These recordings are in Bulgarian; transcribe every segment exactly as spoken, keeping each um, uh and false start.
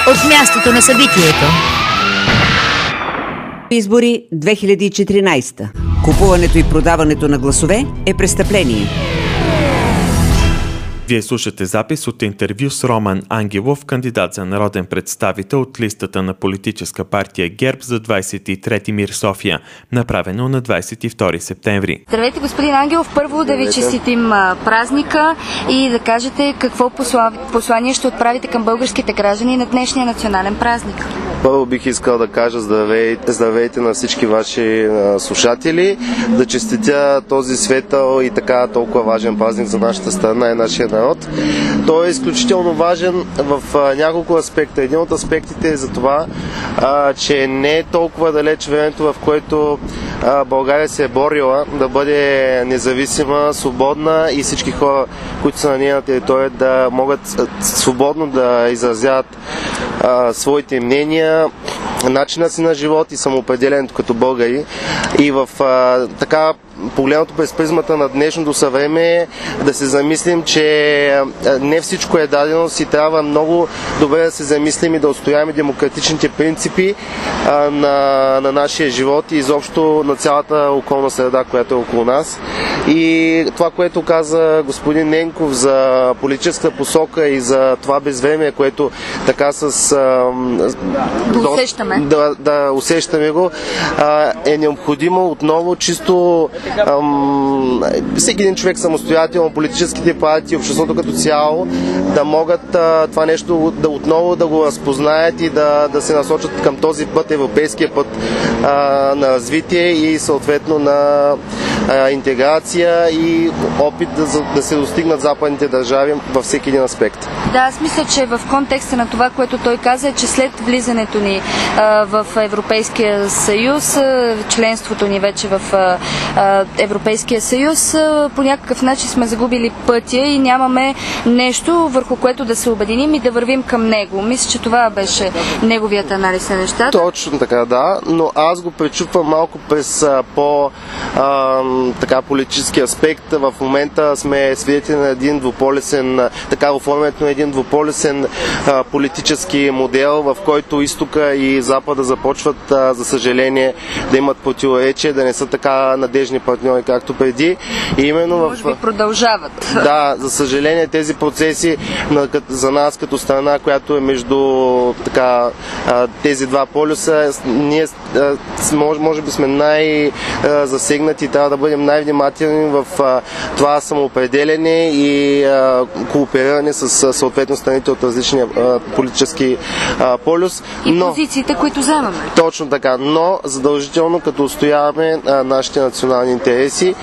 от мястото на събитието. Избори две хиляди и четиринадесета. Купуването и продаването на гласове е престъпление. Вие слушате запис от интервю с Роман Ангелов, кандидат за народен представител от листата на политическа партия ГЕРБ за двадесет и трети МИР София, направено на двадесет и втори септември. Здравейте, господин Ангелов. Първо да ви честитим празника и да кажете какво послание ще отправите към българските граждани на днешния национален празник. Първо бих искал да кажа здравейте, здравейте на всички ваши слушатели, да честитя този светъл и така толкова важен празник за нашата страна и нашия народ. Той е изключително важен в няколко аспекта. Един от аспектите е за това, а, че не е толкова далеч времето, в което а, България се е борила да бъде независима, свободна и всички хора, които са на нейна територия, да могат свободно да изразяват а, своите мнения, начина си на живот и самоопределението като българи. И в а, така погледнато през призмата на днешното съвреме да се замислим, че не всичко е дадено, си трябва много добре да се замислим и да отстояваме демократичните принципи а, на, на нашия живот и изобщо на цялата околна среда, която е около нас. И това, което каза господин Ненков за политическа посока и за това безвремие, което така с... А, да усещаме. Да, да усещаме го, а, е необходимо отново чисто ам, всеки един човек самостоятелно, политическите партии, обществото като цяло, да могат а, това нещо да отново да го разпознаят и да, да се насочат към този път, европейския път а, на развитие и съответно на а, интеграция и опит да, да се достигнат западните държави във всеки един аспект. Да, аз мисля, че в контекста на това, което той каза, е, че след влизането ни а, в Европейския съюз, а, членството ни вече в а, Европейския съюз, а, по някакъв начин сме загубили пътя и нямаме нещо, върху което да се обединим и да вървим към него. Мисля, че това беше неговият анализ на нещата. Точно така, да, но аз го пречупвам малко през а, по а, така политически аспект. В момента сме свидетели на един двуполюсен, така оформянето на един двуполюсен а, политически модел, в който изтока и запада започват, а, за съжаление, да имат противоречие, да не са така надежни партньори, както преди. И именно в... Може би продължават. Да, за съжаление тези процеси на, за нас като страна, която е между така, а, тези два полюса, ние а, може, може би сме най-засегнати и трябва да бъдем най-внимателни в а, това самоопределение и а, коопериране с съответно страните от различния а, политически а, полюс. И но, позициите, които вземаме. Точно така, но задължително като отстояваме а, нашите национални интереси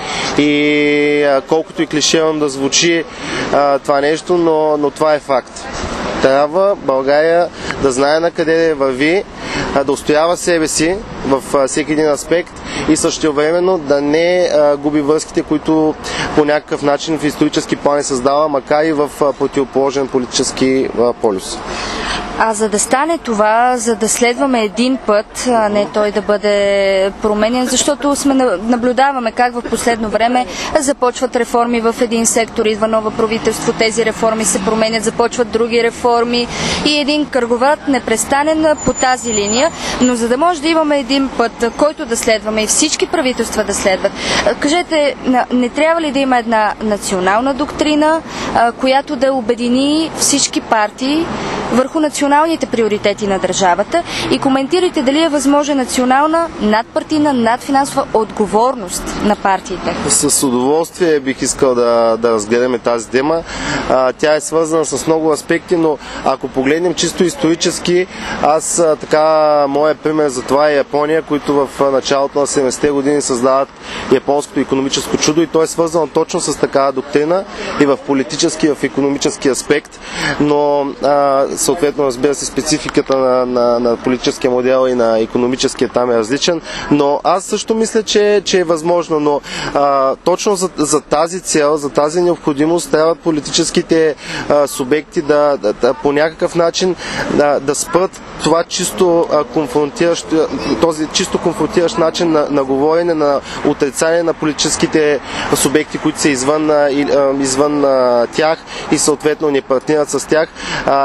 и а, колкото и клиширано да звучи а, това нещо, но, но това е факт. Трябва България да знае на къде върви, да устоява себе си в всеки един аспект и същевременно да не а, губи връзките, които по някакъв начин в исторически план е създава, макар и в а, противоположен политически а, полюс. А за да стане това, за да следваме един път, а не той да бъде променен, защото сме наблюдаваме как в последно време започват реформи в един сектор, идва ново правителство, тези реформи се променят, започват други реформи и един кръговрат непрестанен по тази линия, но за да може да имаме един път, който да следваме и всички правителства да следват, кажете, не трябва ли да има една национална доктрина, която да обедини всички партии върху националните приоритети на държавата и коментирайте дали е възможна национална, надпартийна, надфинансова отговорност на партиите. С удоволствие бих искал да, да разгледаме тази тема. А, тя е свързана с много аспекти, но ако погледнем чисто исторически, аз а, така, моят пример за това е Япония, които в началото на седемдесетте години създават японското икономическо чудо и то е свързано точно с такава доктрина и в политически, и в икономически аспект, но а, съответно, разбира се, спецификата на, на, на политическия модел и на икономическия там е различен, но аз също мисля, че, че е възможно, но а, точно за, за тази цел, за тази необходимост трябва политическите а, субекти да, да, да по някакъв начин да, да спрат това чисто а, конфронтиращ, този чисто конфронтиращ начин на, на говорене, на отрицание на политическите субекти, които са извън, а, извън а, тях и съответно не партнират с тях. А, ето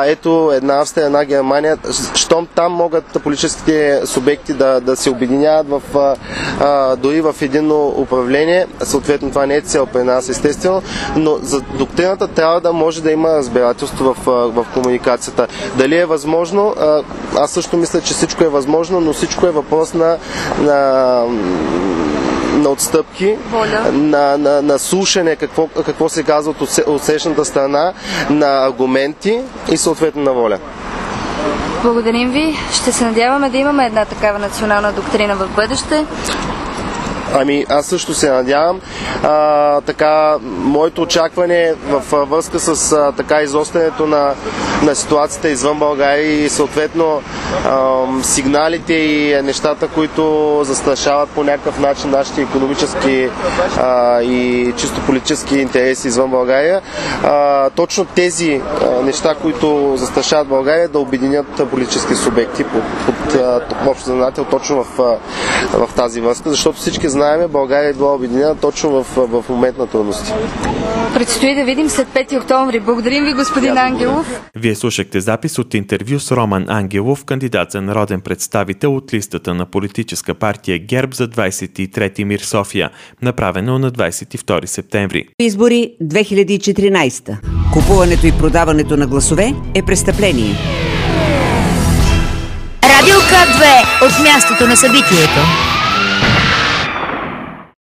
нито една Австрия, една Германия, щом там могат политическите субекти да, да се обединяват в, а, дори в единно управление. Съответно, това не е цел при нас, естествено, но за доктрината трябва да може да има разбирателство в, в комуникацията. Дали е възможно? Аз също мисля, че всичко е възможно, но всичко е въпрос на, на на отстъпки, на, на, на слушане какво, какво се казва от отсрещната страна, на аргументи и съответно на воля. Благодарим ви. Ще се надяваме да имаме една такава национална доктрина в бъдеще. Ами, аз също се надявам. А, така, моето очакване в връзка с а, така изострянето на, на ситуацията извън България и съответно а, сигналите и нещата, които застрашават по някакъв начин нашите икономически а, и чисто политически интереси извън България. А, точно тези а, неща, които застрашават България, да обединят политически субекти под, под общ знаменател точно в, в тази връзка, защото всички знаем, България е била обединена точно в, в момент на трудности. Предстои да видим след пети октомври. Благодарим ви, господин Ангелов. Вие слушахте запис от интервю с Роман Ангелов, кандидат за народен представител от листата на политическа партия ГЕРБ за двадесет и трети МИР София, направено на двадесет и втори септември. Избори две хиляди и четиринадесета. Купуването и продаването на гласове е престъпление. Радио К две от мястото на събитието.